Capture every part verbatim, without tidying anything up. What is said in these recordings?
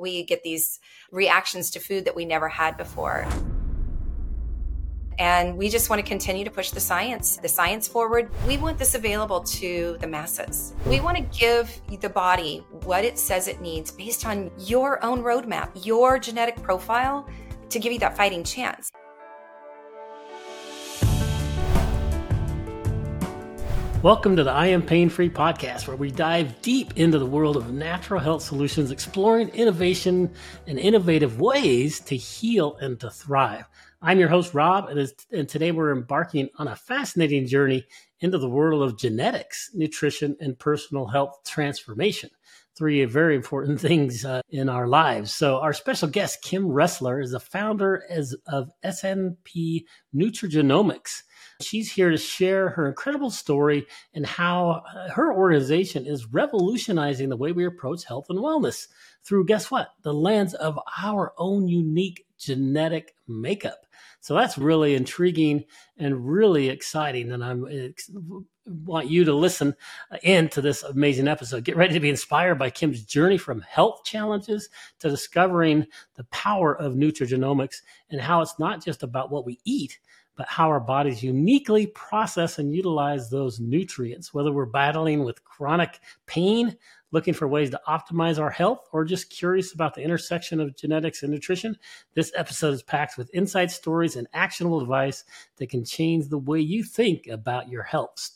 We get these reactions to food that we never had before. And we just want to continue to push the science, the science forward. We want this available to the masses. We want to give the body what it says it needs based on your own roadmap, your genetic profile, to give you that fighting chance. Welcome to the I Am Pain Free podcast, where we dive deep into the world of natural health solutions, exploring innovation and innovative ways to heal and to thrive. I'm your host, Rob, and, and today we're embarking on a fascinating journey into the world of genetics, nutrition, and personal health transformation. Three very important things uh, in our lives. So our special guest, Kim Ressler, is the founder as, of S N P Nutrigenomics. She's here to share her incredible story and how her organization is revolutionizing the way we approach health and wellness through, guess what? The lens of our own unique genetic makeup. So that's really intriguing and really exciting. And I'm ex- want you to listen in to this amazing episode. Get ready to be inspired by Kim's journey from health challenges to discovering the power of nutrigenomics and how it's not just about what we eat, but how our bodies uniquely process and utilize those nutrients, whether we're battling with chronic pain, looking for ways to optimize our health, or just curious about the intersection of genetics and nutrition. This episode is packed with insight stories and actionable advice that can change the way you think about your health.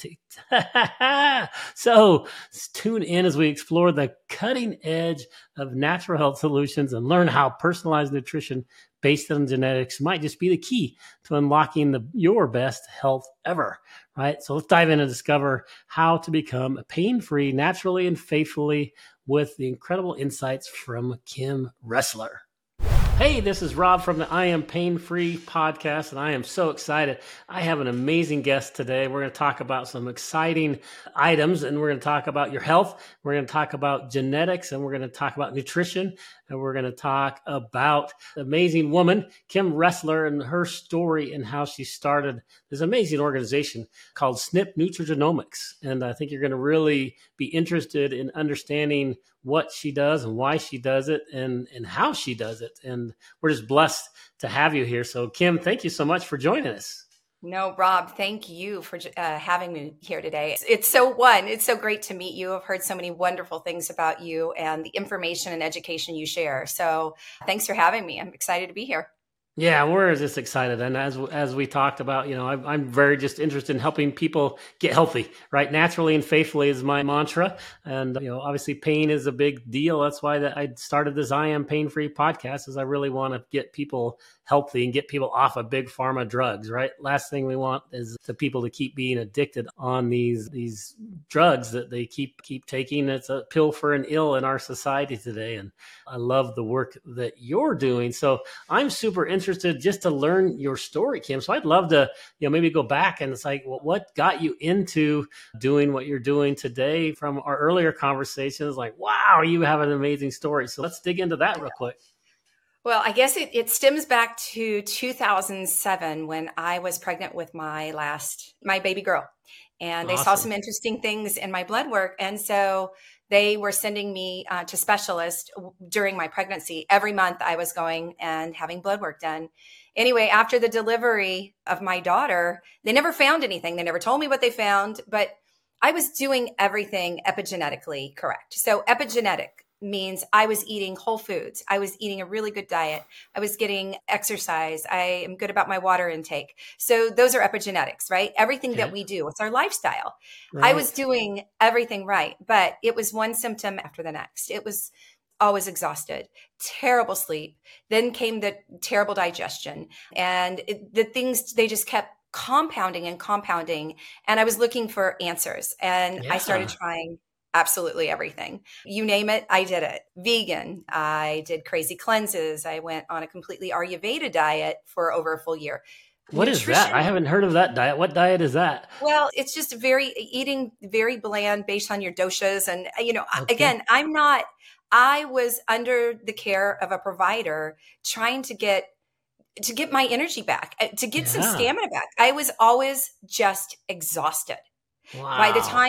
So tune in as we explore the cutting edge of natural health solutions and learn how personalized nutrition based on genetics might just be the key to unlocking the, your best health ever, right? So let's dive in and discover how to become pain-free naturally and faithfully with the incredible insights from Kim Ressler. Hey, this is Rob from the I Am Pain Free podcast, and I am so excited. I have an amazing guest today. We're going to talk about some exciting items, and we're going to talk about your health. We're going to talk about genetics, and we're going to talk about nutrition, and we're going to talk about the amazing woman, Kim Ressler, and her story and how she started this amazing organization called S N P Nutrigenomics. And I think you're going to really be interested in understanding what she does and why she does it and, and how she does it. And we're just blessed to have you here. So Kim, thank you so much for joining us. No, Rob, thank you for uh, having me here today. It's, it's so one, it's so great to meet you. I've heard so many wonderful things about you and the information and education you share. So thanks for having me. I'm excited to be here. Yeah, we're just excited. And as as we talked about, you know, I'm, I'm very just interested in helping people get healthy, right? Naturally and faithfully is my mantra. And, you know, obviously pain is a big deal. That's why that I started this I Am Pain Free podcast, is I really want to get people healthy and get people off of big pharma drugs, right? Last thing we want is the people to keep being addicted on these these drugs that they keep keep taking. It's a pill for an ill in our society today. And I love the work that you're doing. So I'm super interested interested just to learn your story, Kim. So I'd love to, you know, maybe go back and it's like, well, what got you into doing what you're doing today from our earlier conversations? Like, wow, you have an amazing story. So let's dig into that real quick. Well, I guess it, it stems back to two thousand seven when I was pregnant with my last, my baby girl. And they awesome. saw some interesting things in my blood work. And so they were sending me uh, to specialists during my pregnancy. Every month I was going and having blood work done. Anyway, after the delivery of my daughter, they never found anything. They never told me what they found, but I was doing everything epigenetically correct. So epigenetic means I was eating whole foods. I was eating a really good diet. I was getting exercise. I am good about my water intake. So those are epigenetics, right? Everything okay. that we do, it's our lifestyle. Right. I was doing everything right, but it was one symptom after the next. It was always exhausted, terrible sleep. Then came the terrible digestion, and it, the things, they just kept compounding and compounding. And I was looking for answers, and yeah. I started trying absolutely everything. You name it, I did it. Vegan, I did crazy cleanses. I went on a completely Ayurveda diet for over a full year. What Nutrition. is that? I haven't heard of that diet. What diet is that? Well, it's just very eating very bland based on your doshas. And, you know, okay. again, I'm not, I was under the care of a provider trying to get to get my energy back, to get yeah. some stamina back. I was always just exhausted. Wow. By the time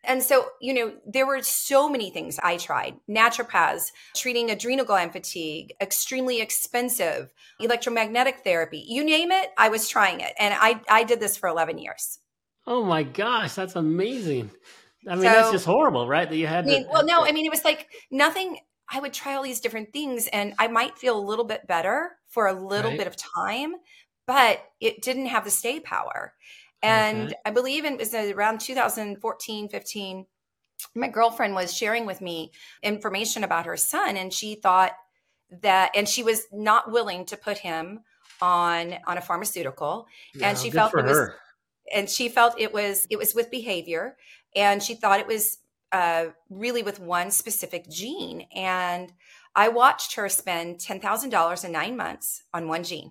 And so, you know, there were so many things I tried. Naturopaths, treating adrenal gland fatigue, extremely expensive, electromagnetic therapy, you name it, I was trying it. And I, I did this for eleven years. Oh my gosh, that's amazing. I mean, So, that's just horrible, right? That you had I mean, to. well, no, I mean, it was like nothing. I would try all these different things and I might feel a little bit better for a little Right. bit of time, but it didn't have the stay power. And Okay. I believe it was around two thousand fourteen, fifteen, my girlfriend was sharing with me information about her son, and she thought that, and she was not willing to put him on, on a pharmaceutical. And No, she good felt for it was, her. and she felt it was, it was with behavior. And she thought it was uh, really with one specific gene. And I watched her spend ten thousand dollars in nine months on one gene.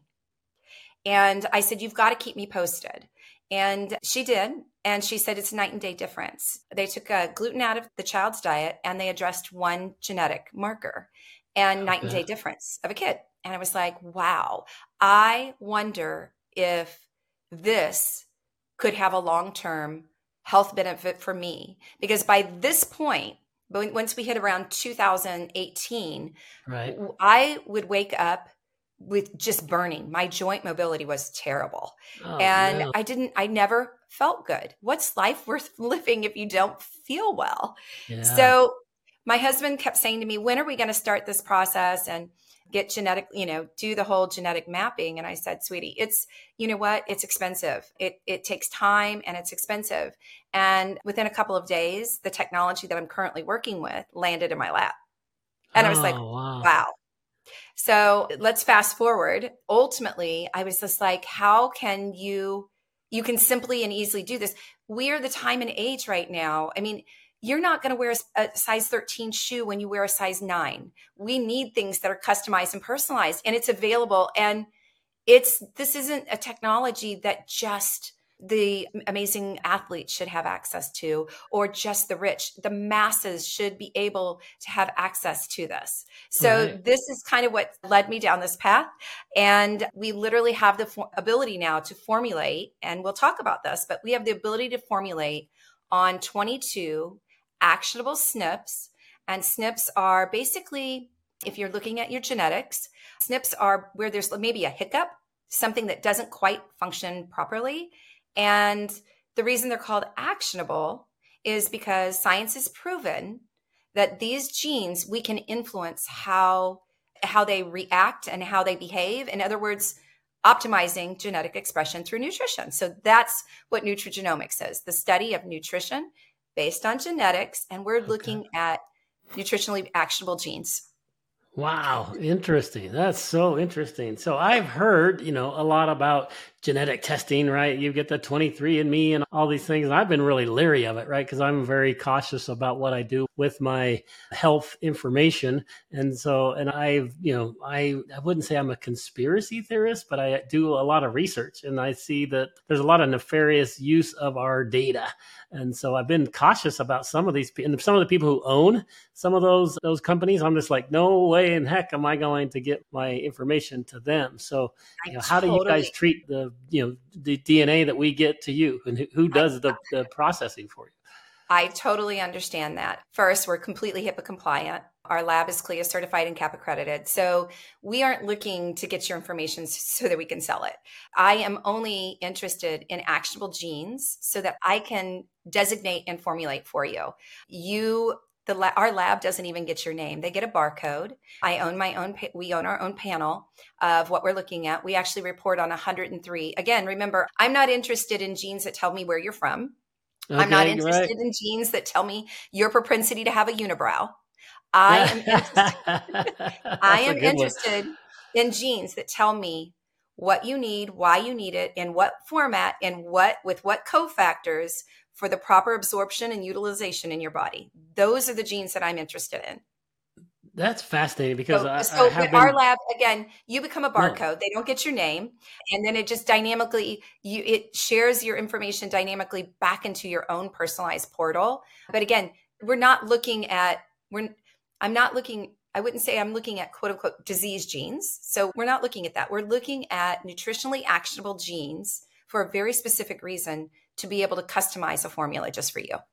And I said, you've got to keep me posted. And she did. And she said, it's a night and day difference. They took uh, gluten out of the child's diet and they addressed one genetic marker and night and Okay. day difference of a kid. And I was like, wow, I wonder if this could have a long-term health benefit for me. Because by this point, once we hit around two thousand eighteen, Right. I would wake up with just burning. My joint mobility was terrible. Oh, And no. I didn't, I never felt good. What's life worth living if you don't feel well? Yeah. So my husband kept saying to me, when are we going to start this process and get genetic, you know, do the whole genetic mapping? And I said, sweetie, it's, you know what? It's expensive. It, it takes time and it's expensive. And within a couple of days, the technology that I'm currently working with landed in my lap. And oh, I was like, wow. wow. So let's fast forward. Ultimately, I was just like, how can you, you can simply and easily do this. We're the time and age right now. I mean, you're not going to wear a, a size thirteen shoe when you wear a size nine. We need things that are customized and personalized, and it's available. And it's, this isn't a technology that just the amazing athletes should have access to, or just the rich. The masses should be able to have access to this. So Right. this is kind of what led me down this path. And we literally have the for- ability now to formulate, and we'll talk about this, but we have the ability to formulate on twenty-two actionable S N Ps. And S N Ps are basically, if you're looking at your genetics, S N Ps are where there's maybe a hiccup, something that doesn't quite function properly. And the reason they're called actionable is because science has proven that these genes, we can influence how, how they react and how they behave. In other words, optimizing genetic expression through nutrition. So that's what nutrigenomics is, the study of nutrition based on genetics. And we're Okay. looking at nutritionally actionable genes. Wow, interesting. That's so interesting. So I've heard, you know, a lot about genetic testing, right? You get the twenty-three and me and all these things. And I've been really leery of it, right? Because I'm very cautious about what I do with my health information. And so, and I've, you know, I, I wouldn't say I'm a conspiracy theorist, but I do a lot of research and I see that there's a lot of nefarious use of our data. And so I've been cautious about some of these, and some of the people who own some of those those companies. I'm just like, no way in heck am I going to get my information to them. So, you know, how do you guys treat the, you know, the D N A that we get to you, and who, who does the, the processing for you? I totally understand that. First, we're completely HIPAA compliant. Our lab is CLIA certified and C A P accredited. So we aren't looking to get your information so that we can sell it. I am only interested in actionable genes so that I can designate and formulate for you. You, the la- our lab doesn't even get your name. They get a barcode. I own my own, pa- we own our own panel of what we're looking at. We actually report on one hundred three. Again, remember, I'm not interested in genes that tell me where you're from. Okay, I'm not interested right. in genes that tell me your propensity to have a unibrow. I am interested, I am interested in genes that tell me what you need, why you need it, in what format, and what with what cofactors for the proper absorption and utilization in your body. Those are the genes that I'm interested in. That's fascinating because So, I, so I have been, our lab, again, you become a barcode. No. They don't get your name. And then it just dynamically, you it shares your information dynamically back into your own personalized portal. But again, we're not looking at, we're, I'm not looking, I wouldn't say I'm looking at quote unquote disease genes. So we're not looking at that. We're looking at nutritionally actionable genes for a very specific reason to be able to customize a formula just for you.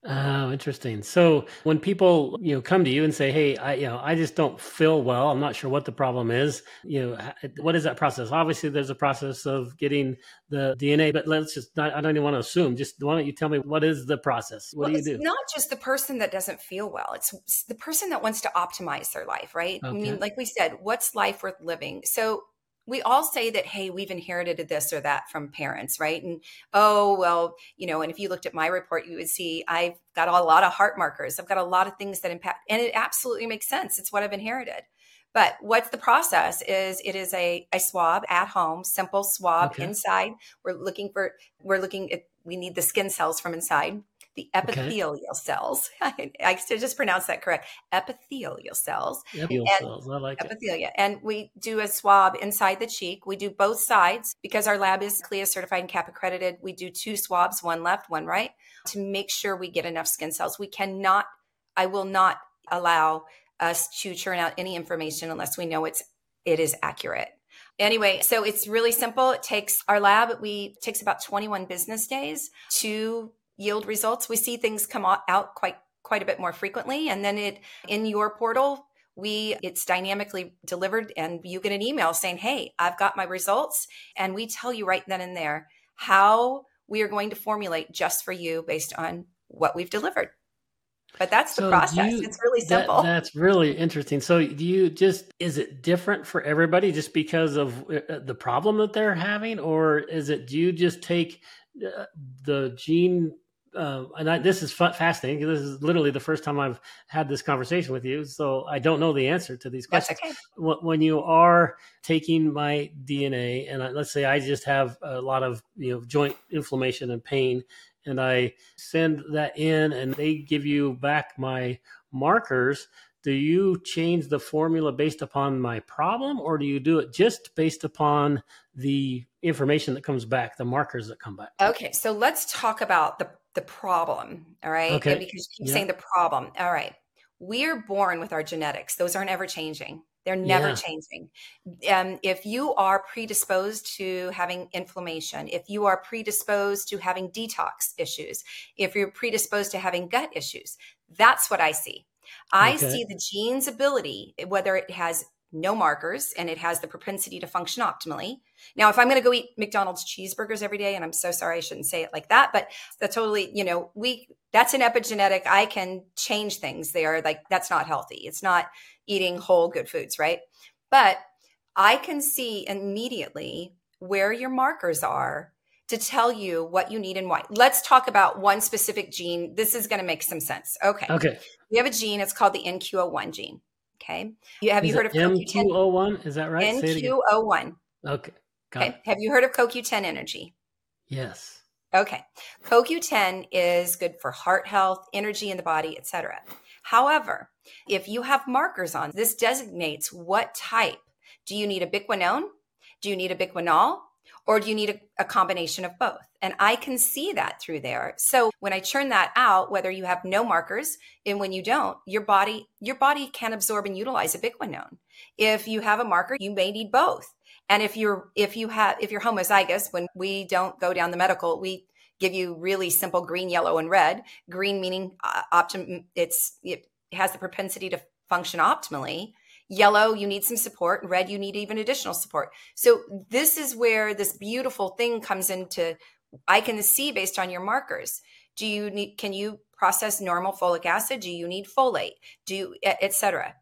Oh, interesting. So when people, you know, come to you and say, "Hey, I, you know, I just don't feel well. I'm not sure what the problem is." You know, h- what is that process? Obviously, there's a process of getting the D N A, but let's just not, I don't even want to assume. Just why don't you tell me what is the process? What Well, do you it's do? not just the person that doesn't feel well. It's s- the person that wants to optimize their life, right? I mean, Okay. like we said, what's life worth living? So we all say that, hey, we've inherited this or that from parents, right? And oh, well, you know, and if you looked at my report, you would see I've got a lot of heart markers. I've got a lot of things that impact, and it absolutely makes sense. It's what I've inherited. But what's the process is it is a, a swab at home, simple swab Okay. inside. We're looking for, we're looking at, we need the skin cells from inside, the Okay. epithelial cells. I, I just pronounced that correct. Epithelial cells Yep. Heal and cells. I like it. epithelia. And we do a swab inside the cheek. We do both sides because our lab is CLIA certified and C A P accredited. We do two swabs, one left, one right, to make sure we get enough skin cells. We cannot, I will not allow us to churn out any information unless we know it's, it is accurate. Anyway, so it's really simple. It takes our lab, we takes about twenty-one business days to yield results. We see things come out quite quite a bit more frequently, and then it in your portal, we it's dynamically delivered, and you get an email saying, "Hey, I've got my results," and we tell you right then and there how we are going to formulate just for you based on what we've delivered. But that's the So do process. you It's really that simple. that's really interesting. So do you just is it different for everybody just because of uh, the problem that they're having, or is it do you just take uh, the gene? Uh, and I, this is fa- fascinating because this is literally the first time I've had this conversation with you, so I don't know the answer to these That's questions. okay. Wh- When you are taking my D N A, and I, let's say I just have a lot of you know joint inflammation and pain, and I send that in and they give you back my markers, do you change the formula based upon my problem or do you do it just based upon the information that comes back, the markers that come back? Okay, so let's talk about the the problem, all right? And Okay. because you keep Yeah. saying the problem. All right. We are born with our genetics. Those aren't ever changing. They're never Yeah. changing. Um, if you are predisposed to having inflammation, if you are predisposed to having detox issues, if you're predisposed to having gut issues, that's what I see. I Okay. see the gene's ability, whether it has no markers and it has the propensity to function optimally. Now, if I'm going to go eat McDonald's cheeseburgers every day, and I'm so sorry I shouldn't say it like that, but that's totally, you know, we that's an epigenetic. I can change things there. Like that's not healthy. It's not eating whole good foods, right? But I can see immediately where your markers are to tell you what you need and why. Let's talk about one specific gene. This is going to make some sense. Okay. Okay. We have a gene. It's called the N Q O one gene. Okay. You, have Is you heard it of C O Q ten? M Q O one? Is that right? Say it again. N Q O one. Okay. Got it. Okay. Have you heard of C O Q ten energy? Yes. Okay. C O Q ten is good for heart health, energy in the body, et cetera. However, if you have markers on, this designates what type. Do you need a biquinone? Do you need a biquinol? Or do you need a, a combination of both? And I can see that through there. So when I churn that out, whether you have no markers and when you don't, your body, your body can absorb and utilize a biquinone. If you have a marker, you may need both. And if you're if you have if you're homozygous, when we don't go down the medical, we give you really simple green, yellow, and red. Green meaning uh, optim it's it has the propensity to function optimally. Yellow, you need some support. Red, you need even additional support. So this is where this beautiful thing comes into. I can see based on your markers. Do you need? Can you process normal folic acid? Do you need folate? Do you, et cetera?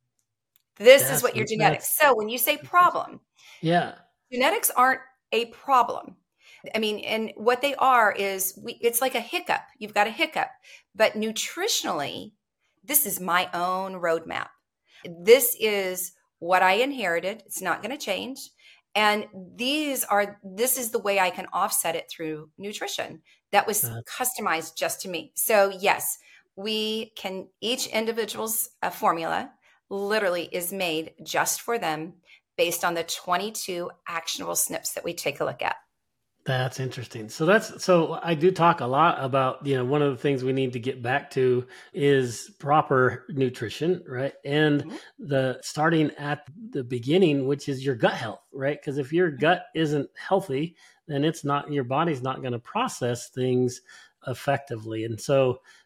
This is That's what your that's genetics. So when you say problem, yeah. genetics aren't a problem. I mean, and what they are is we, it's like a hiccup. You've got a hiccup, but nutritionally, this is my own roadmap. This is what I inherited. It's not going to change. And these are, this is the way I can offset it through nutrition that was Uh, customized just to me. So yes, we can, each individual's uh, formula literally is made just for them based on the twenty-two actionable S N Ps that we take a look at. That's interesting. So that's so I do talk a lot about, you know, one of the things we need to get back to is proper nutrition, right? And Mhm. the starting at the beginning, which is your gut health, right? Because if your gut isn't healthy, then it's not your body's not going to process things effectively. And so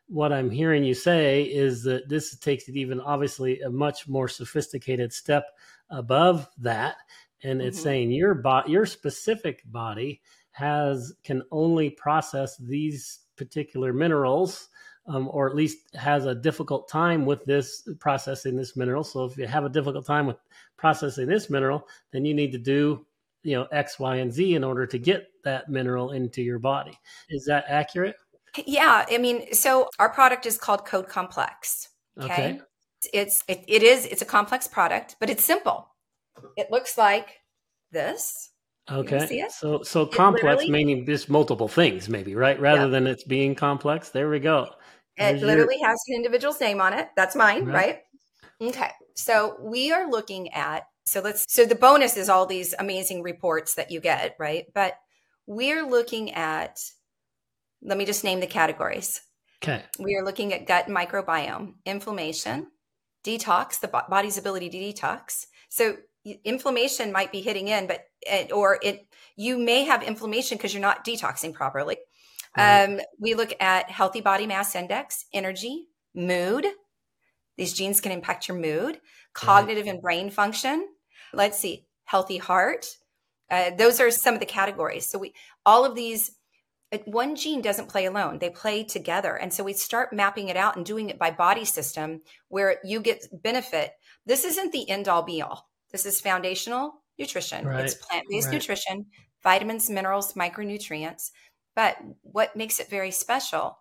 what I'm hearing you say is that this takes it even obviously a much more sophisticated step above that. And it's mm-hmm. saying your bo- your specific body has can only process these particular minerals, um, or at least has a difficult time with this processing this mineral. So if you have a difficult time with processing this mineral, then you need to do, you know, X, Y, and Z in order to get that mineral into your body. Is that accurate? Yeah. I mean, so our product is called Code Complex. Okay. okay. It's, it, it is, it's a complex product, but it's simple. It looks like this. Okay. See it? So, so it complex meaning just multiple things maybe, right? Rather yeah. than it's being complex. There we go. There's it literally your... has an individual's name on it. That's mine. Right. right? Okay. So we are looking at, so let's, so the bonus is all these amazing reports that you get, right? But we're looking at, let me just name the categories. Okay. We are looking at gut microbiome, inflammation, detox, the body's ability to detox. So inflammation might be hitting in, but, or it, you may have inflammation because you're not detoxing properly. Right. Um, we look at healthy body mass index, energy, mood. These genes can impact your mood, cognitive right. and brain function. Let's see, healthy heart. Uh, those are some of the categories. So we, all of these, one gene doesn't play alone. They play together. And so we start mapping it out and doing it by body system where you get benefit. This isn't the end all be all. This is foundational nutrition. Right. It's plant-based right. nutrition, vitamins, minerals, micronutrients. But what makes it very special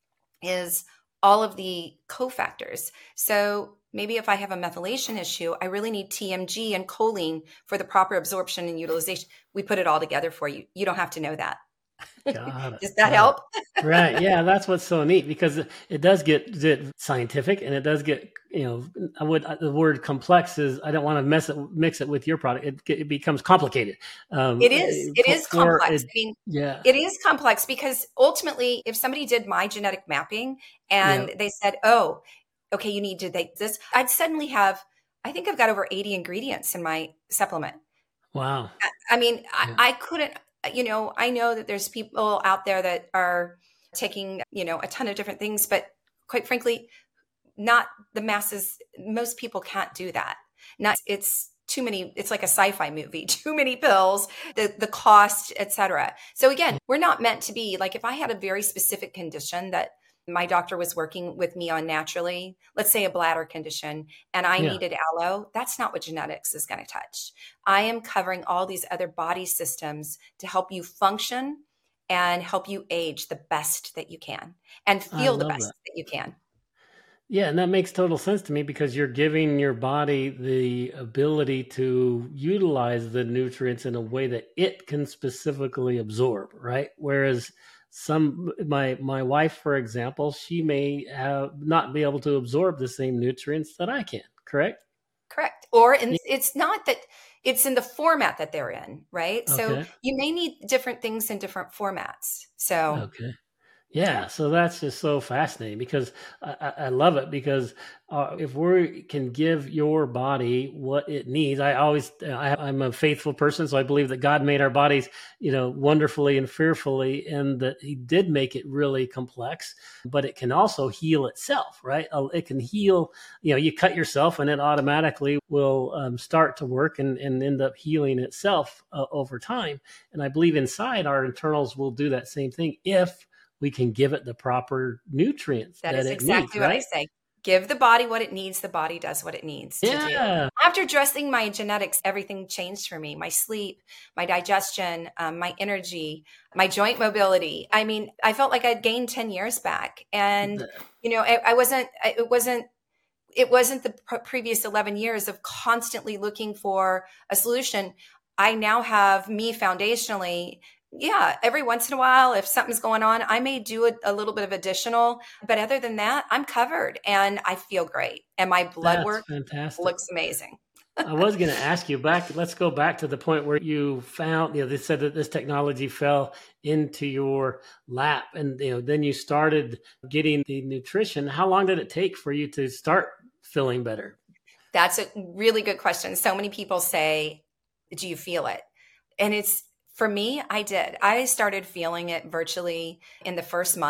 is all of the cofactors. So maybe if I have a methylation issue, I really need T M G and choline for the proper absorption and utilization. We put it all together for you. You don't have to know that. Got it. Does that yeah. help? Right. Yeah, that's what's so neat because it does get, get scientific and it does get, you know, I would the word complex is I don't want to mess it mix it with your product. It, it becomes complicated. Um, it is. It is complex. It, I mean, yeah, it is complex because ultimately, if somebody did my genetic mapping and yeah. they said, "Oh, okay, you need to take this," I'd suddenly have. I think I've got over eighty ingredients in my supplement. Wow. I, I mean, yeah. I, I couldn't. You know, I know that there's people out there that are taking, you know, a ton of different things, but quite frankly, not the masses. Most people can't do that. Not, it's too many. It's like a sci-fi movie, too many pills, the, the cost, et cetera. So again, we're not meant to be like, if I had a very specific condition that my doctor was working with me on naturally, let's say a bladder condition, and I yeah. needed aloe, that's not what genetics is going to touch. I am covering all these other body systems to help you function and help you age the best that you can and feel the best that. that you can. Yeah, and that makes total sense to me because you're giving your body the ability to utilize the nutrients in a way that it can specifically absorb, right? Whereas Some my my wife, for example, she may have not be able to absorb the same nutrients that I can. Correct. Correct. Or in, it's not that it's in the format that they're in, right? Okay. So you may need different things in different formats. So okay. Yeah, so that's just so fascinating because I, I love it because uh, if we can give your body what it needs, I always, I, I'm a faithful person, so I believe that God made our bodies, you know, wonderfully and fearfully, and that he did make it really complex, but it can also heal itself, right? It can heal, you know, you cut yourself and it automatically will um, start to work and, and end up healing itself uh, over time. And I believe inside our internals will do that same thing if we can give it the proper nutrients that, that is it exactly needs, what right? I say. Give the body what it needs. The body does what it needs to yeah. do. After addressing my genetics, everything changed for me. My sleep, my digestion, um, my energy, my joint mobility. I mean, I felt like I'd gained ten years back. And, you know, I, I wasn't, it wasn't, it wasn't the pre- previous eleven years of constantly looking for a solution. I now have me foundationally. Yeah, every once in a while, if something's going on, I may do a, a little bit of additional, but other than that, I'm covered and I feel great. And my blood That's work fantastic. looks amazing. I was going to ask you back. Let's go back to the point where you found, you know, they said that this technology fell into your lap and, you know, then you started getting the nutrition. How long did it take for you to start feeling better? That's a really good question. So many people say, do you feel it? And it's, for me, I did. I started feeling it virtually in the first month.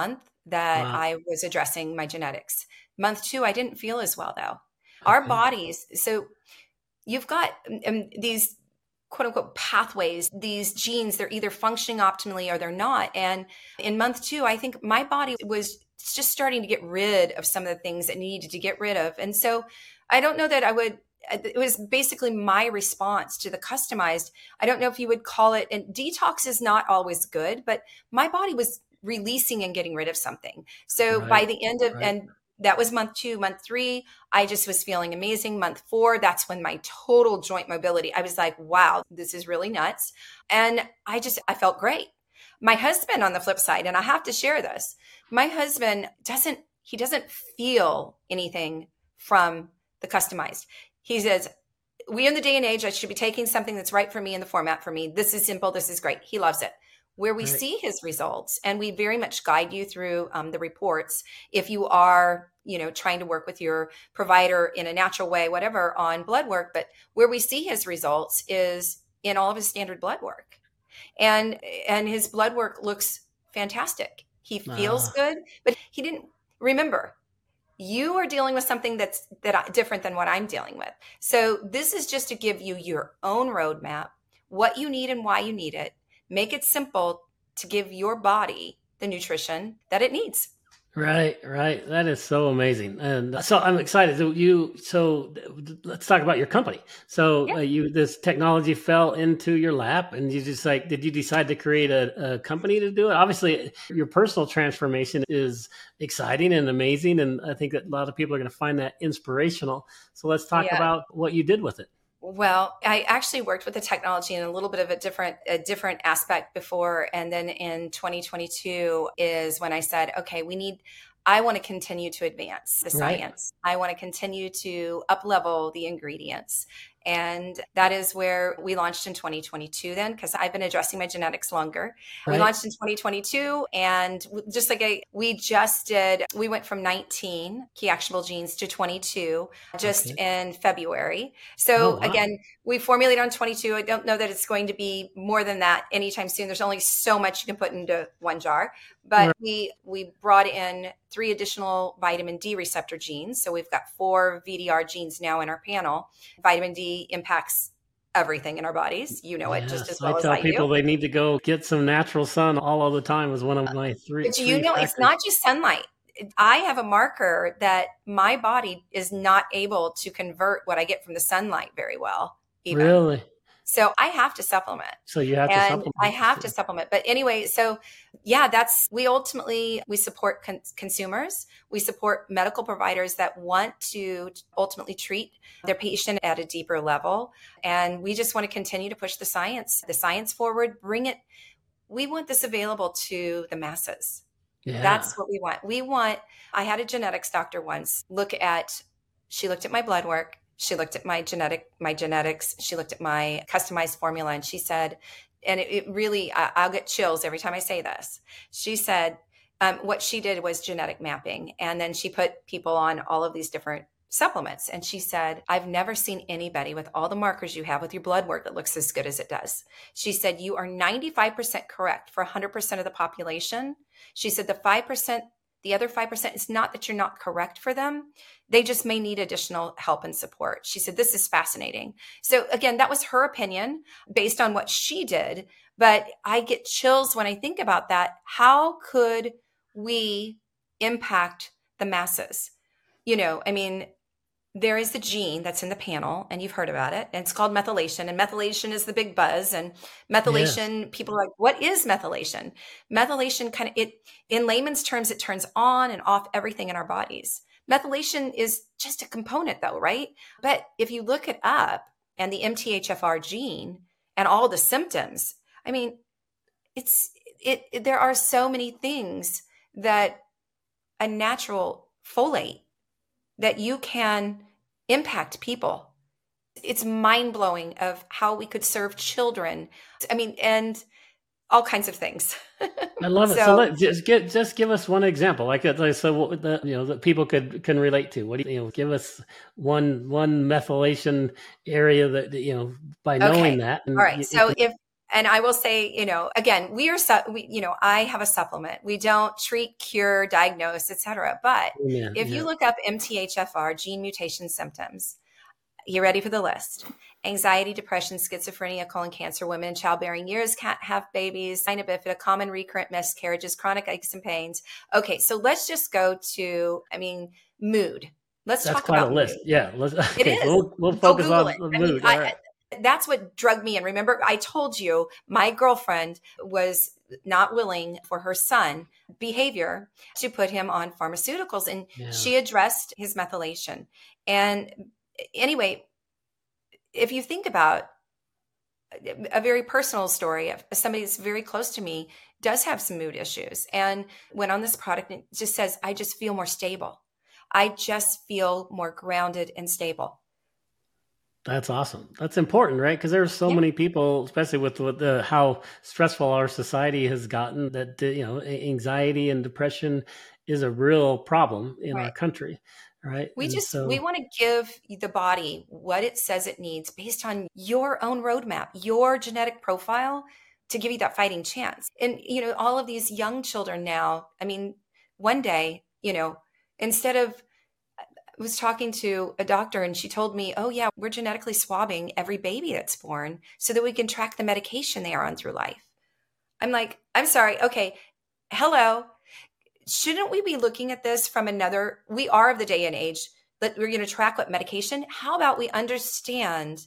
that Wow. I was addressing my genetics. Month two, I didn't feel as well though. Our Okay. bodies, so you've got um, these quote unquote pathways, these genes, they're either functioning optimally or they're not. And in month two, I think my body was just starting to get rid of some of the things it needed to get rid of. And so I don't know that I would, it was basically my response to the customized. I don't know if you would call it, and detox is not always good, but my body was releasing and getting rid of something. So Right. by the end of, Right. and that was month two. Month three, I just was feeling amazing. Month four, that's when my total joint mobility, I was like, wow, this is really nuts. And I just, I felt great. My husband on the flip side, and I have to share this, my husband doesn't, he doesn't feel anything from the customized. He says, we are in the day and age, I should be taking something that's right for me in the format for me. This is simple. This is great. He loves it. Where we Right. see his results, and we very much guide you through um, the reports. If you are, you know, trying to work with your provider in a natural way, whatever, on blood work, but where we see his results is in all of his standard blood work. And, and his blood work looks fantastic. He feels Ah. good, but he didn't remember. You are dealing with something that's that I, different than what I'm dealing with. So this is just to give you your own roadmap, what you need and why you need it. Make it simple to give your body the nutrition that it needs. Right, right. That is so amazing. And so I'm excited. So you, so let's talk about your company. So Yeah. uh, you, this technology fell into your lap and you just like, did you decide to create a, a company to do it? Obviously your personal transformation is exciting and amazing. And I think that a lot of people are going to find that inspirational. So let's talk Yeah. about what you did with it. Well, I actually worked with the technology in a little bit of a different, a different aspect before. And then in twenty twenty-two is when I said, okay, we need, I want to continue to advance the Right. science. I want to continue to up level the ingredients. And that is where we launched in twenty twenty-two then, because I've been addressing my genetics longer. Right. We launched in twenty twenty-two, and just like I, we just did, we went from nineteen key actionable genes to twenty-two just Okay. in February. So Oh, wow. again, we formulated on twenty-two. I don't know that it's going to be more than that anytime soon. There's only so much you can put into one jar. But Right. we we brought in three additional vitamin D receptor genes. So we've got four V D R genes now in our panel. Vitamin D impacts everything in our bodies. You know it just as Yes, I well as tell I people do. they need to go get some natural sun all of the time is one of my three But you three know, it's factors. not just sunlight. I have a marker that my body is not able to convert what I get from the sunlight very well, even. Really? So I have to supplement. So you have to And supplement. I have to supplement. But anyway, so yeah, that's, we ultimately, we support con- consumers. We support medical providers that want to ultimately treat their patient at a deeper level. And we just want to continue to push the science, the science forward, bring it. We want this available to the masses. Yeah. That's what we want. We want, I had a genetics doctor once look at, she looked at my blood work. She looked at my genetic, my genetics. She looked at my customized formula and she said, and it, it really, I, I'll get chills every time I say this. She said, um, what she did was genetic mapping. And then she put people on all of these different supplements. And she said, I've never seen anybody with all the markers you have with your blood work that looks as good as it does. She said, you are ninety-five percent correct for one hundred percent of the population. She said, the five percent, the other five percent, it's not that you're not correct for them. They just may need additional help and support. She said, this is fascinating. So again, that was her opinion based on what she did. But I get chills when I think about that. How could we impact the masses? You know, I mean, there is the gene that's in the panel and you've heard about it. And it's called methylation, and methylation is the big buzz. And methylation, yes. People are like, what is methylation? Methylation kind of, it, in layman's terms, it turns on and off everything in our bodies. Methylation is just a component though, right? But if you look it up and the M T H F R gene and all the symptoms, I mean, it's, it, it there are so many things that a natural folate that you can impact people. It's mind-blowing of how we could serve children. I mean, and all kinds of things. I love it. So, so let, just get just give us one example, like that. So what the, you know that people could can relate to. What do you, you know? Give us one one methylation area that you know by knowing okay. that. All right. You, so you if And I will say, you know, again, we are, su- we, you know, I have a supplement. We don't treat, cure, diagnose, et cetera. But Amen. if Yeah. you look up M T H F R, gene mutation symptoms, you ready for the list? Anxiety, depression, schizophrenia, colon cancer, women in childbearing years can't have babies, spina bifida, common recurrent miscarriages, chronic aches and pains. Okay, so let's just go to, I mean, mood. Let's That's talk quite a about list. mood. Yeah. Let's, It okay. is. We'll, we'll Go focus Google on it. the I mean, mood. All I, right. that's what drugged me in. Remember, I told you my girlfriend was not willing for her son behavior to put him on pharmaceuticals, and Yeah. she addressed his methylation. And anyway, if you think about a very personal story of somebody that's very close to me does have some mood issues and went on this product and it just says, I just feel more stable. I just feel more grounded and stable. That's awesome. That's important, right? Because there's so Yeah. many people, especially with, with the how stressful our society has gotten, that you know, anxiety and depression is a real problem in Right. our country, right? We and just so, we want to give the body what it says it needs based on your own roadmap, your genetic profile, to give you that fighting chance. And you know, all of these young children now, I mean, one day, you know, instead of I was talking to a doctor and she told me, oh yeah, we're genetically swabbing every baby that's born so that we can track the medication they are on through life. I'm like, I'm sorry. Okay. Hello. Shouldn't we be looking at this from another, we are of the day and age that we're going to track what medication. How about we understand,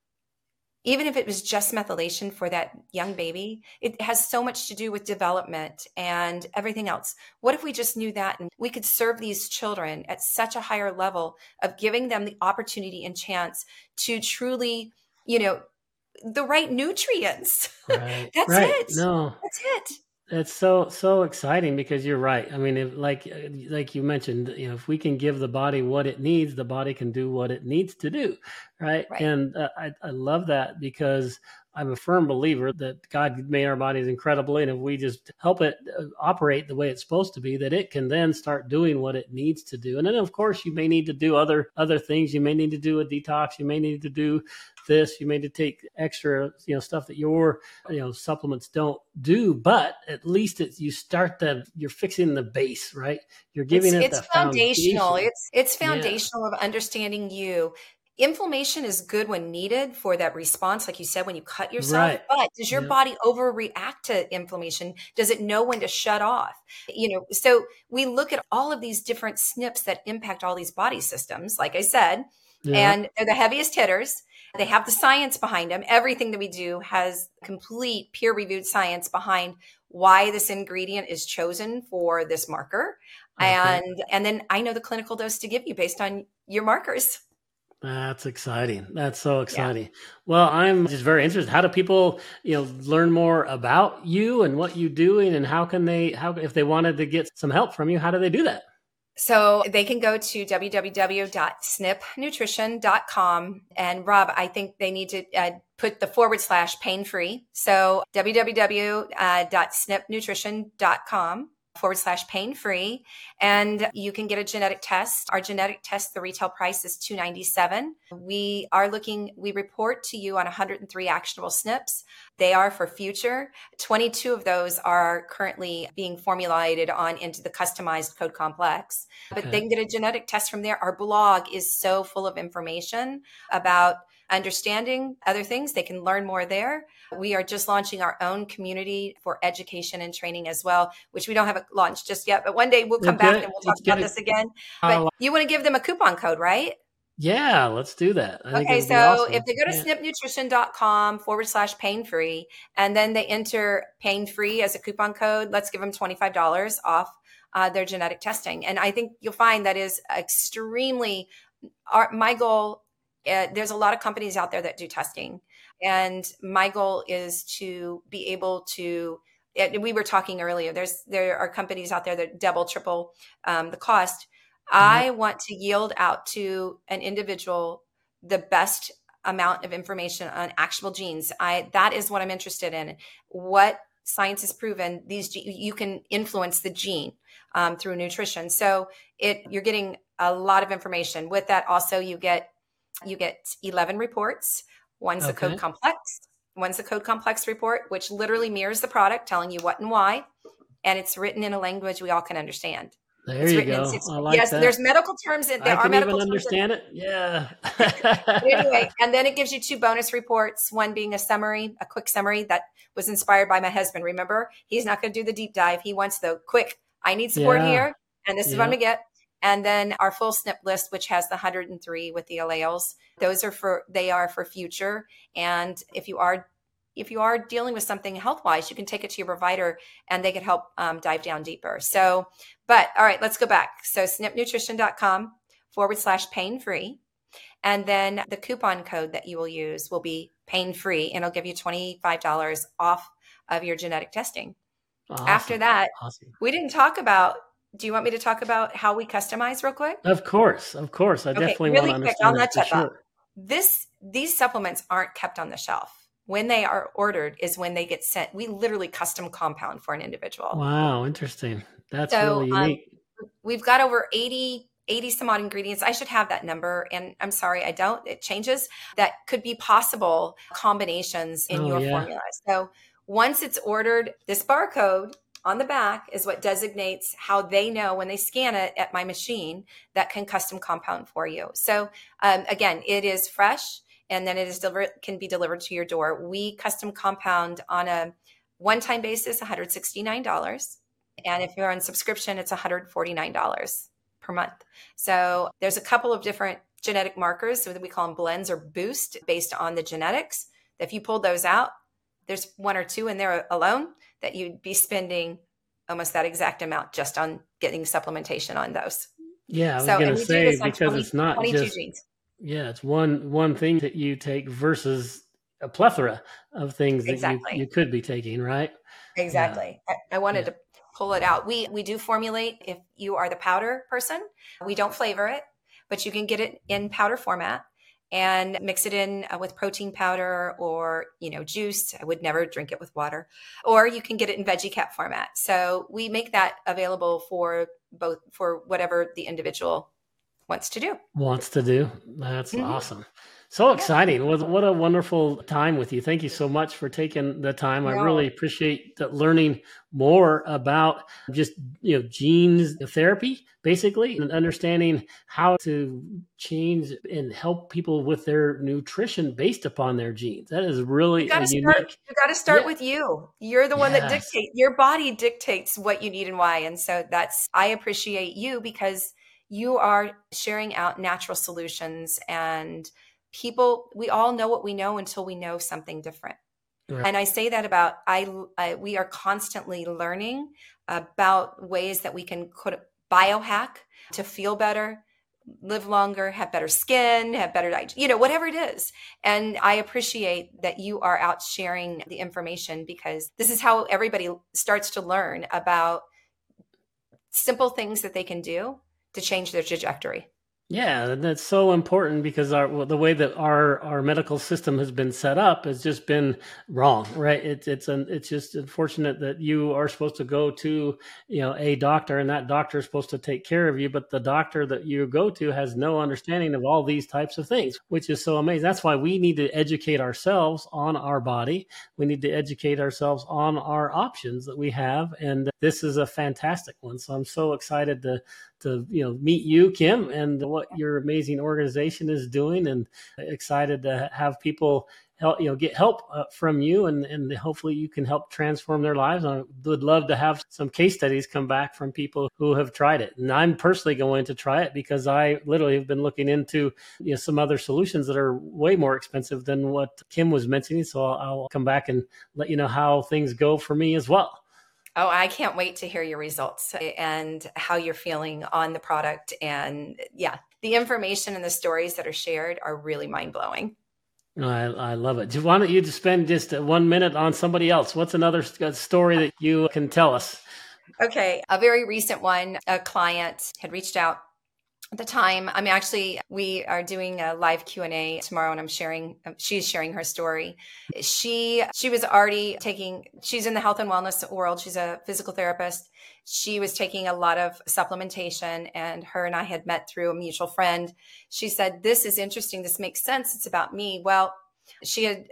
even if it was just methylation for that young baby, it has so much to do with development and everything else. What if we just knew that and we could serve these children at such a higher level of giving them the opportunity and chance to truly, you know, the right nutrients. right, That's right. it. No, That's it. it's so so exciting because you're right. I mean, if, like like you mentioned, you know, if we can give the body what it needs, the body can do what it needs to do, right? Right. And uh, I I love that because I'm a firm believer that God made our bodies incredibly, and if we just help it operate the way it's supposed to be, that it can then start doing what it needs to do. And then, of course, you may need to do other other things. You may need to do a detox. You may need to do this. You may need to take extra, you know, stuff that your, you know, supplements don't do. But at least it's, you start the, you're fixing the base, right? You're giving it's, it it's the foundational. foundation. It's it's foundational yeah. of understanding you. Inflammation is good when needed for that response, like you said, when you cut yourself. Right. But does your yeah. body overreact to inflammation? Does it know when to shut off? You know, so we look at all of these different S N Ps that impact all these body systems, like I said, yeah. and they're the heaviest hitters. They have the science behind them. Everything that we do has complete peer-reviewed science behind why this ingredient is chosen for this marker. Okay. And and then I know the clinical dose to give you based on your markers. That's exciting. That's so exciting. Yeah. Well, I'm just very interested. How do people, you know, learn more about you and what you're doing, and how can they, how, if they wanted to get some help from you, how do they do that? So they can go to w w w dot snip nutrition dot com. And Rob, I think they need to uh, put the forward slash pain free. So w w w dot snip nutrition dot com forward slash pain free. And you can get a genetic test. Our genetic test, the retail price is two hundred ninety-seven dollars. We are looking, we report to you on one hundred three actionable S N Ps. They are for future. twenty-two of those are currently being formulated on into the customized code complex. But okay. They can get a genetic test from there. Our blog is so full of information about understanding other things. They can learn more there. We are just launching our own community for education and training as well, which we don't have a launch just yet, but one day we'll come okay. back and we'll talk let's about this again. But you want to give them a coupon code, right? Yeah, let's do that. I okay, so awesome. If they go to yeah. snip nutrition dot com forward slash pain free, and then they enter pain free as a coupon code, let's give them twenty-five dollars off uh, their genetic testing. And I think you'll find that is extremely, our, my goal, uh, there's a lot of companies out there that do testing. And my goal is to be able to, it, we were talking earlier, there's there are companies out there that double, triple um, the cost. I want to yield out to an individual the best amount of information on actionable genes. I that is what I'm interested in. What science has proven these you can influence the gene um, through nutrition. So it you're getting a lot of information. With that, also you get you get eleven reports. One's okay. the code complex. One's the code complex report, which literally mirrors the product, telling you what and why. And it's written in a language we all can understand. There it's you written go. in six. I like Yes, that. there's medical terms. In, there I are can medical even terms understand it. Yeah. Anyway, and then it gives you two bonus reports, one being a summary, a quick summary that was inspired by my husband. Remember, he's not going to do the deep dive. He wants the quick, I need support Yeah. here, and this is Yeah. what I'm going to get. And then our full S N P list, which has the one hundred three with the alleles. Those are for, they are for future. And if you are, if you are dealing with something health-wise, you can take it to your provider and they can help um, dive down deeper. So, but all right, let's go back. So snipnutrition.com forward slash pain-free. And then the coupon code that you will use will be pain-free, and it'll give you twenty-five dollars off of your genetic testing. Awesome. After that, awesome. we didn't talk about, do you want me to talk about how we customize real quick? Of course. Of course. I okay, definitely really want to quick, understand I'll that nudge for that sure. up. This, these supplements aren't kept on the shelf. When they are ordered is when they get sent. We literally custom compound for an individual. Wow. Interesting. That's so, really unique. Um, we've got over eighty, eighty some odd ingredients. I should have that number. And I'm sorry, I don't. It changes. That could be possible combinations in Oh, your yeah. formula. So once it's ordered, this barcode on the back is what designates how they know when they scan it at my machine that can custom compound for you. So um, again, it is fresh. And then it is delivered, can be delivered to your door. We custom compound on a one-time basis, one hundred sixty-nine dollars. And if you're on subscription, it's one hundred forty-nine dollars per month. So there's a couple of different genetic markers, so that we call them blends or boost based on the genetics. If you pulled those out, there's one or two in there alone that you'd be spending almost that exact amount just on getting supplementation on those. Yeah, I was so, going to say, because twenty, it's not twenty-two just, genes. Yeah, it's one one thing that you take versus a plethora of things that Exactly. you, you could be taking, right? Exactly. Yeah. I, I wanted Yeah. to pull it out. We we do formulate if you are the powder person. We don't flavor it, but you can get it in powder format and mix it in uh, with protein powder or, you know, juice. I would never drink it with water. Or you can get it in veggie cap format. So we make that available for both, for whatever the individual wants to do. Wants to do. That's Mhm. awesome. So exciting. What, what a wonderful time with you. Thank you so much for taking the time. I No. really appreciate that learning more about just, you know, genes therapy, basically, and understanding how to change and help people with their nutrition based upon their genes. That is really You got a to unique. start. You got to start Yeah. with you. You're the one that Yes. dictates. Your body dictates what you need and why. And so that's. I appreciate you because you are sharing out natural solutions, and people. We all know what we know until we know something different. Right. And I say that about I, I. We are constantly learning about ways that we can put biohack to feel better, live longer, have better skin, have better, you know, whatever it is. And I appreciate that you are out sharing the information because this is how everybody starts to learn about simple things that they can do to change their trajectory. Yeah, that's so important because our the way that our, our medical system has been set up has just been wrong, right? It's it's an it's just unfortunate that you are supposed to go to, you know, a doctor and that doctor is supposed to take care of you, but the doctor that you go to has no understanding of all these types of things, which is so amazing. That's why we need to educate ourselves on our body. We need to educate ourselves on our options that we have, and this is a fantastic one. So I'm so excited to. to, you know, meet you, Kim, and what your amazing organization is doing, and excited to have people help, you know, get help uh, from you, and, and hopefully you can help transform their lives. I would love to have some case studies come back from people who have tried it. And I'm personally going to try it because I literally have been looking into, you know, some other solutions that are way more expensive than what Kim was mentioning. So I'll, I'll come back and let you know how things go for me as well. Oh, I can't wait to hear your results and how you're feeling on the product. And yeah, the information and the stories that are shared are really mind-blowing. I, I love it. Why don't you just spend just one minute on somebody else? What's another story that you can tell us? Okay. A very recent one, a client had reached out at the time. I'm actually, we are doing a live Q and A tomorrow, and I'm sharing, she's sharing her story. She, she was already taking, she's in the health and wellness world. She's a physical therapist. She was taking a lot of supplementation, and her and I had met through a mutual friend. She said, "This is interesting. This makes sense. It's about me." Well, she had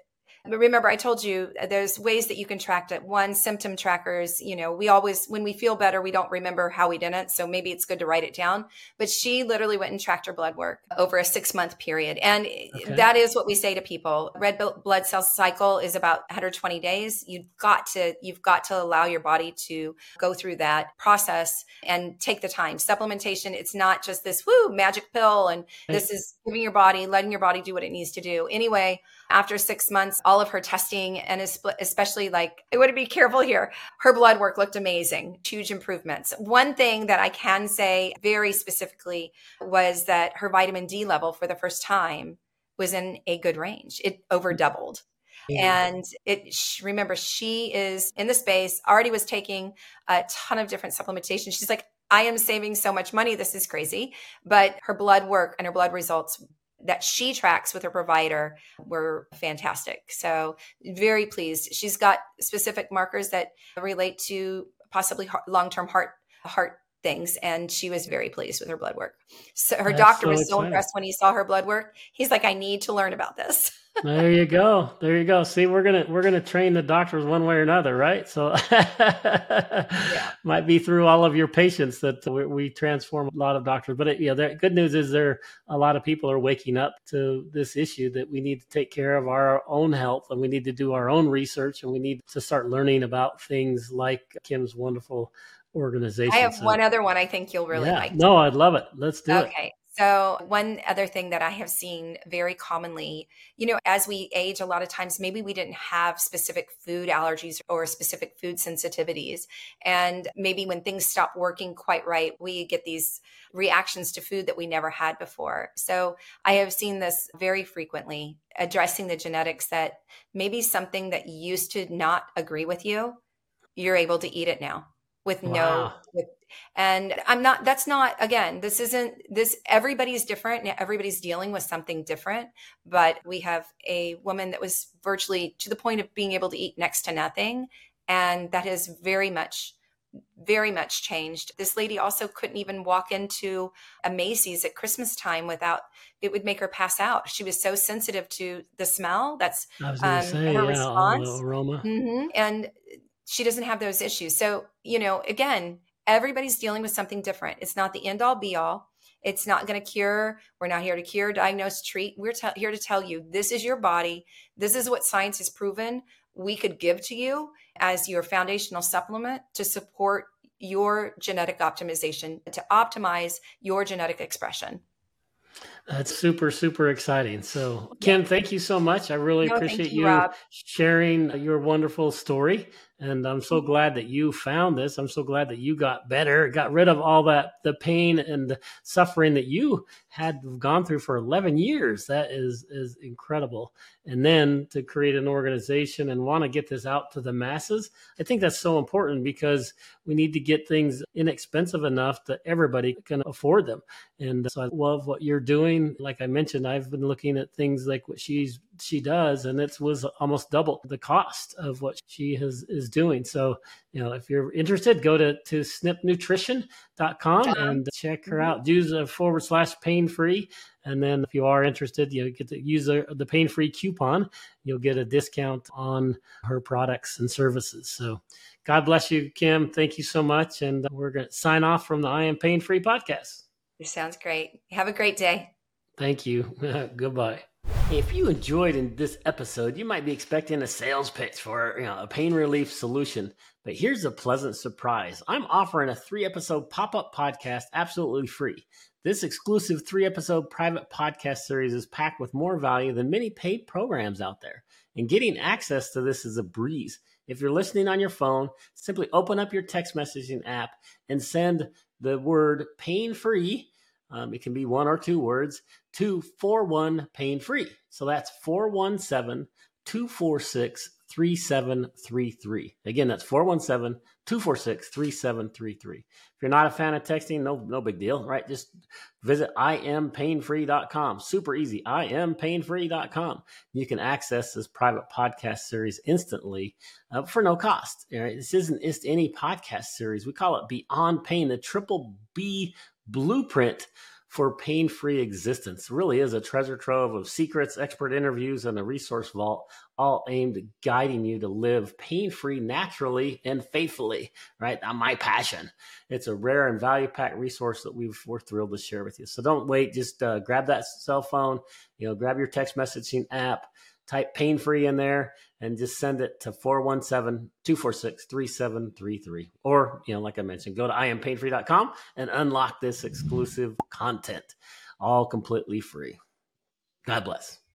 But remember, I told you there's ways that you can track it. One, symptom trackers. You know, we always, when we feel better, we don't remember how we didn't. So maybe it's good to write it down. But she literally went and tracked her blood work over a six month period. And okay. that is what we say to people. Red blood cell cycle is about one hundred twenty days. You've got to, you've got to allow your body to go through that process and take the time. Supplementation, it's not just this woo magic pill. And this is giving your body, letting your body do what it needs to do. Anyway, after six months, all of her testing, and especially like, I want to be careful here, her blood work looked amazing, huge improvements. One thing that I can say very specifically was that her vitamin D level for the first time was in a good range. It over doubled. Yeah. And it, remember, she is in the space, already was taking a ton of different supplementation. She's like, I am saving so much money. This is crazy. But her blood work and her blood results that she tracks with her provider were fantastic. So very pleased. She's got specific markers that relate to possibly long-term heart heart things. And she was very pleased with her blood work. So her That's doctor so was so exciting. impressed when he saw her blood work. He's like, I need to learn about this. There you go. There you go. See, we're going to, we're going to train the doctors one way or another, right? So yeah. might be through all of your patients that we, we transform a lot of doctors, but it, yeah, the good news is there, a lot of people are waking up to this issue that we need to take care of our own health, and we need to do our own research, and we need to start learning about things like Kim's wonderful organization. I have so, one other one I think you'll really yeah, like. No, I'd love it. Let's do okay. it. Okay. So one other thing that I have seen very commonly, you know, as we age, a lot of times, maybe we didn't have specific food allergies or specific food sensitivities. And maybe when things stop working quite right, we get these reactions to food that we never had before. So I have seen this very frequently, addressing the genetics that maybe something that used to not agree with you, you're able to eat it now with wow. no, with And I'm not, that's not, again, this isn't this, everybody's different and everybody's dealing with something different, but we have a woman that was virtually to the point of being able to eat next to nothing. And that has very much, very much changed. This lady also couldn't even walk into a Macy's at Christmas time without, it would make her pass out. She was so sensitive to the smell. That's I was gonna um, say, her yeah, response. the aroma. Mm-hmm. And she doesn't have those issues. So, you know, again, everybody's dealing with something different. It's not the end all be all. It's not going to cure. We're not here to cure, diagnose, treat. We're te- here to tell you, this is your body. This is what science has proven we could give to you as your foundational supplement to support your genetic optimization, to optimize your genetic expression. That's super, super exciting. So, Kim, thank you so much. I really no, appreciate you, you Rob. sharing your wonderful story. And I'm so glad that you found this. I'm so glad that you got better, got rid of all that, the pain and the suffering that you had gone through for eleven years. That is, is incredible. And then to create an organization and want to get this out to the masses, I think that's so important because we need to get things inexpensive enough that everybody can afford them. And so I love what you're doing. Like I mentioned, I've been looking at things like what she's she does, and it was almost double the cost of what she has is doing. So, you know, if you're interested, go to, to snip nutrition dot com and check her out. Use a forward slash pain free. And then if you are interested, you know, get to use the, the pain free coupon. You'll get a discount on her products and services. So God bless you, Kim. Thank you so much. And we're going to sign off from the I Am Pain Free podcast. This sounds great. Have a great day. Thank you. Goodbye. If you enjoyed in this episode, you might be expecting a sales pitch for, you know, a pain relief solution. But here's a pleasant surprise. I'm offering a three-episode pop-up podcast absolutely free. This exclusive three-episode private podcast series is packed with more value than many paid programs out there. And getting access to this is a breeze. If you're listening on your phone, simply open up your text messaging app and send the word pain-free. Um, it can be one or two words to four one pain free. So that's four one seven, two four six, three seven three three. Again, that's four one seven, two four six, three seven three three. If you're not a fan of texting, no, no big deal, right? Just visit I am pain free dot com. Super easy. I am pain free dot com. You can access this private podcast series instantly uh, for no cost. All right? This isn't just any podcast series. We call it Beyond Pain, the triple B blueprint for pain-free existence. It really is a treasure trove of secrets, expert interviews, and a resource vault, all aimed at guiding you to live pain-free naturally and faithfully, right? Now, my passion. It's a rare and value-packed resource that we've, we're thrilled to share with you. So don't wait. Just uh, grab that cell phone, you know, grab your text messaging app, type pain-free in there, and just send it to four one seven, two four six, three seven three three. Or, you know, like I mentioned, go to I am pain free dot com and unlock this exclusive content, all completely free. God bless.